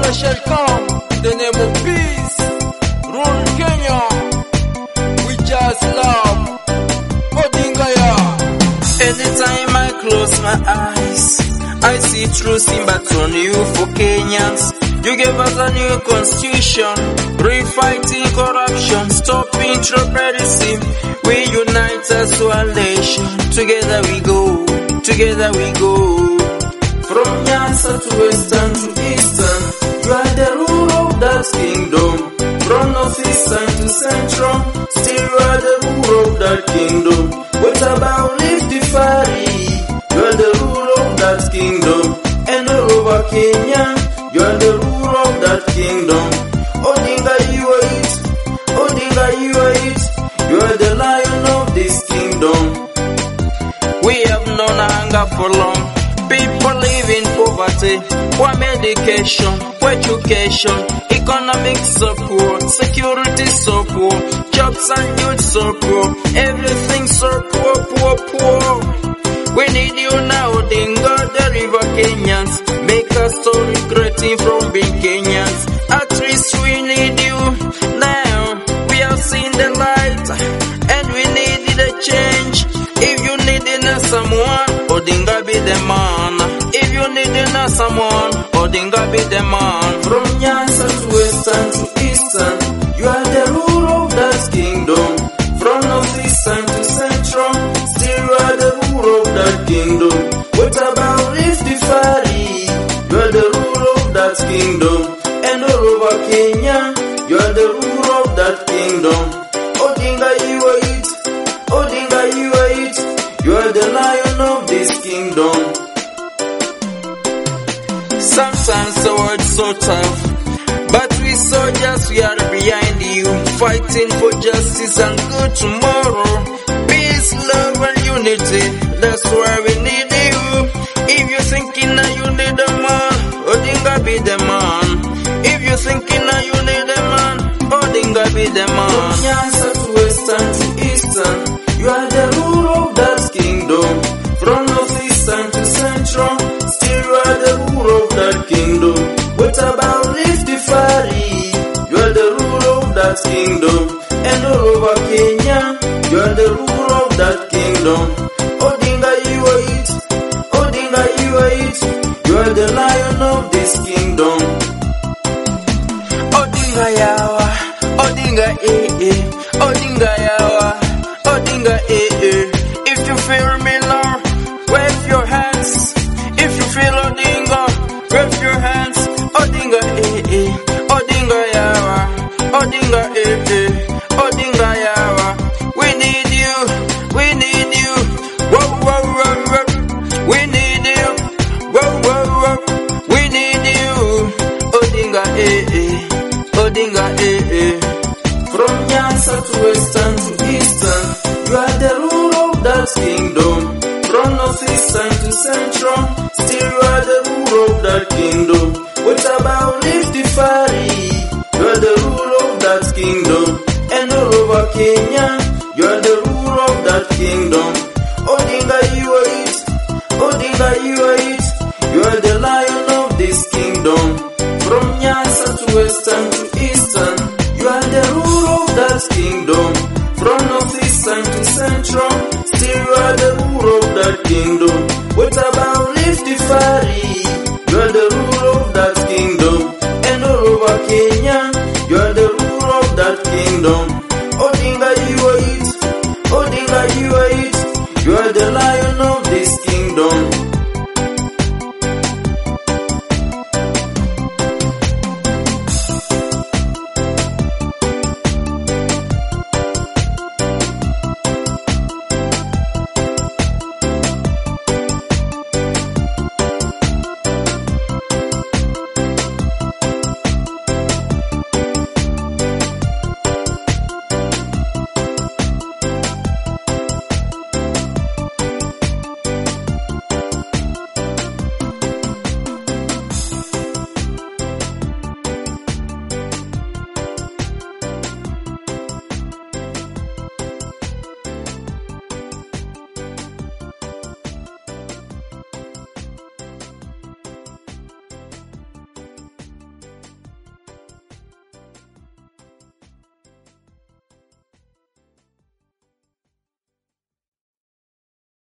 Father shall come in the name of peace. Rule Kenya. We just love Odinga ya. Anytime I close my eyes, I see true symbols on you for Kenyans. You gave us a new constitution, refighting corruption, stopping tribalism. We unite as one nation. Together we go, together we go. From Nyanza to western to eastern, you are the ruler of that kingdom. From northeastern to central, still you are the ruler of that kingdom. What about Rift Valley? You are the ruler of that kingdom. And all over Kenya, you are the ruler of that kingdom. Odinga, you are it. Odinga, you are it. You are the lion of this kingdom. We have known hunger for long. People live in poverty. For medication, for education, economic support, security support, jobs and youth support, everything so poor, poor, poor. We need you now, Odinga, the river Kenyans. Make us so regretting from being Kenyans. At least we need you now. We have seen the light and we needed a change. If you need someone, Odinga be the man. If you need someone, Odinga be the man. From Nyanza to western to eastern, you are the ruler of that kingdom. From northeastern to central, still you are the ruler of that kingdom. What about Rift Valley? You are the ruler of that kingdom. And all over Kenya, you are the ruler of that kingdom. Odinga, you are it. Odinga, you are it. You are the lion of this kingdom. Sometimes the world's so tough, but we soldiers, we are behind you, fighting for justice and good tomorrow. Peace, love and unity, that's why we need you. If you're thinking that you need a man, Odinga be the man. If you're thinking that you need a man, Odinga be the man. From Nyanza to western to eastern, you are the ruler of that kingdom. From northeastern to central, still you are the ruler of that kingdom. What about Rift Valley? You are the ruler of that kingdom. And all over Kenya, you are the ruler of that kingdom. Odinga, you are it. Odinga, you are it. You are the lion of this kingdom. Odinga yawa, Odinga Odinga yawa, Odinga If you feel me now, wave your hands. If you feel Odinga, wave your hands. Odinga Odinga yawa, Odinga Odinga yawa. We need you, we need you. Whoa, whoa, whoa, whoa. We need you. Whoa, whoa, whoa. We need you. Odinga Odinga From Nyanza to western to eastern, you are the ruler of that kingdom. From northeastern to central, still you are the ruler of that kingdom. What about Rift Valley? You are the ruler of that kingdom. And all over Kenya, you are the ruler of that kingdom. Odinga, you are it. Odinga, you